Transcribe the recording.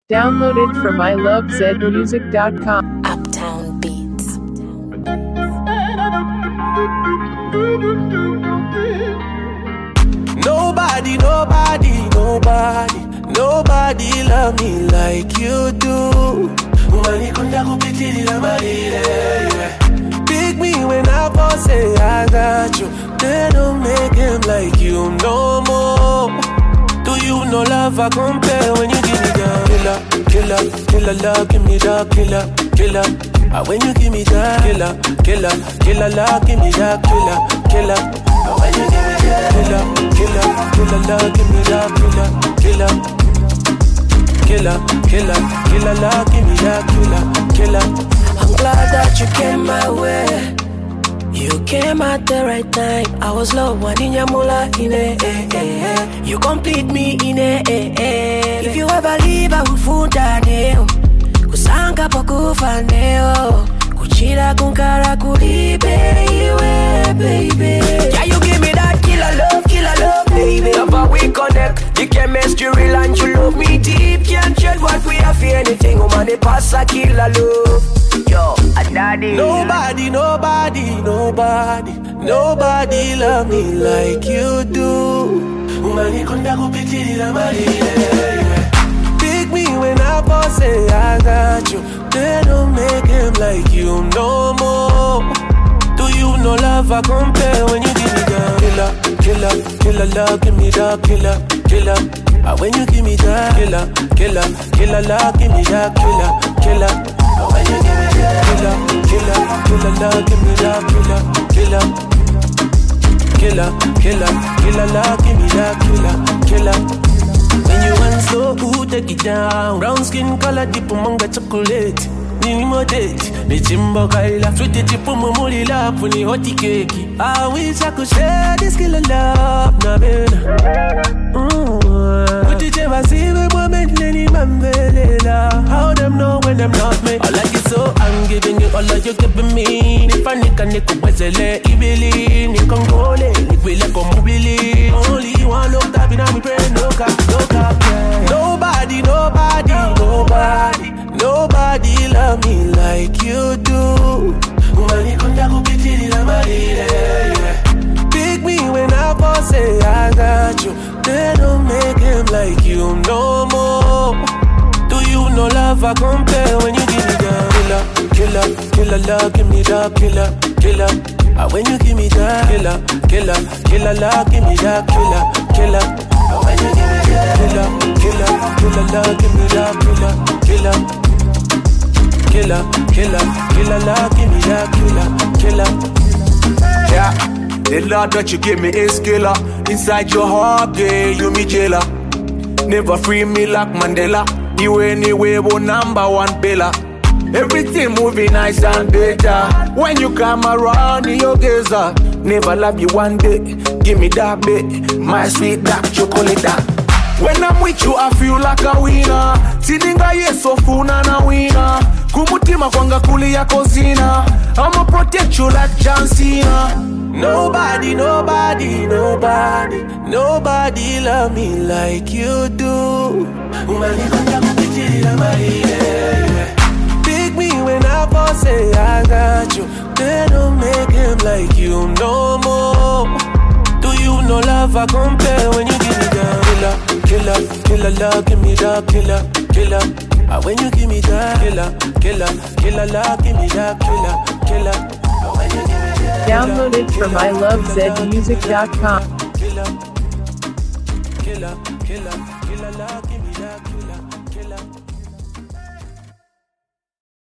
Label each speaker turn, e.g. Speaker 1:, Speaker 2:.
Speaker 1: Downloaded from ilovezmusic.com.
Speaker 2: Uptown Beats.
Speaker 3: Nobody love me like you do. Manikunda kupitilila malile. Pick me when I boss say I got you. They don't make him like you no more. Do you know love I compare when you give me that killer love, give me that killer. When you give me that killer love, give me that killer. When you give me that killer love, give me that killer love, give me that killer.
Speaker 4: I'm glad that you came my way. You came at the right time. I was low one in your mula in You complete me in If you ever leave, I will fool down. Kusanga pakufa neo. Kuchira kunkara kulibe iwe, baby. Yeah, you give me that killer love, baby. Love how we connect. The chemistry real and you love me deep. Can't trade what we have for anything. Woman, it pass a killer love. Yo, a daddy.
Speaker 3: Nobody love me like you do. Woman, konda kupitilila malile. Pick me when I boss say I got you. They don't make him like you no more. Do you know love I compare when you give me that killer love, give me that killer. When you give me that killer love, give me that killer. When you give me that killer love, give me that killer love, give me that killer. When you want slow, ooh, take it down. Brown skin color, deep manga chocolate. Nini modate, ni chimbo kaila. Sweet chipu mumuli lap, ni hoti keki. I wish I could share this killer love, na bena. Kuti cheva siwe moment neni mambelela. How them know when them not me? I like it so I'm giving you all of you giving me. Nifanika nikuwezele ibili. Nikongole, nikwile komubili. Only one look up in my brain, no cap, yeah. Nobody love me like you do. Manikunda kupitilila malile. Pick me when I boss say I got you. They don't make him like you no more. Do you know love I compare when you give me that killer love, give me that killer. When you give me that killer love, give me that killer. When you give me that killer love, give me that killer love, give me that killer.
Speaker 5: Yeah, the love that you give me is killer. Inside your heart, girl, you me jailer. Never free me like Mandela. You anyway, one number one pillar. Everything moving nice and better. When you come around, you gazer. Never love you one day. Give me that bit, my sweet dark chocolate. When I'm with you, I feel like a winner. Sininga yeso funa na winner. Kumutima kwanga kuli ya kozina. I'ma protect you like John Cena.
Speaker 3: Nobody love me like you do. Manikunda kupitilila malile. Pick me when I boss say I got you. They don't make him like you no more. Do you know love I compare when you give me that killer love, give me that killer. When you give me that killer love, give me that killer. When you give me that
Speaker 1: Downloaded from ilovezmusic.com.
Speaker 3: Killer love, give me that killer.